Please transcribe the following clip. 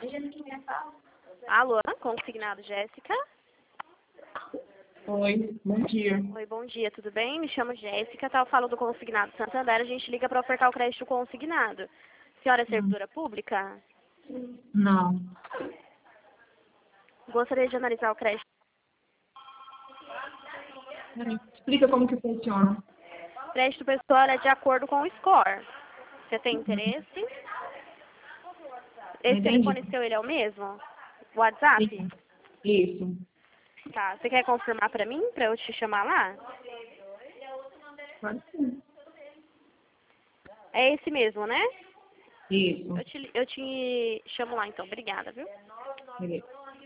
Alô, consignado Jéssica. Oi, bom dia. Oi, bom dia, tudo bem? Me chamo Jéssica, tá? Eu falo do consignado Santander, a gente liga para ofertar o crédito consignado. A senhora é servidora pública? Não. Gostaria de analisar o crédito. Explica como que funciona. O crédito pessoal é de acordo com o score. Você tem interesse? Esse Entendi. telefone seu, ele é o mesmo? WhatsApp? Sim. Isso. Tá, você quer confirmar para mim, para eu te chamar lá? Pode ser. É esse mesmo, né? Isso. Eu te chamo lá então, obrigada, viu? Beleza.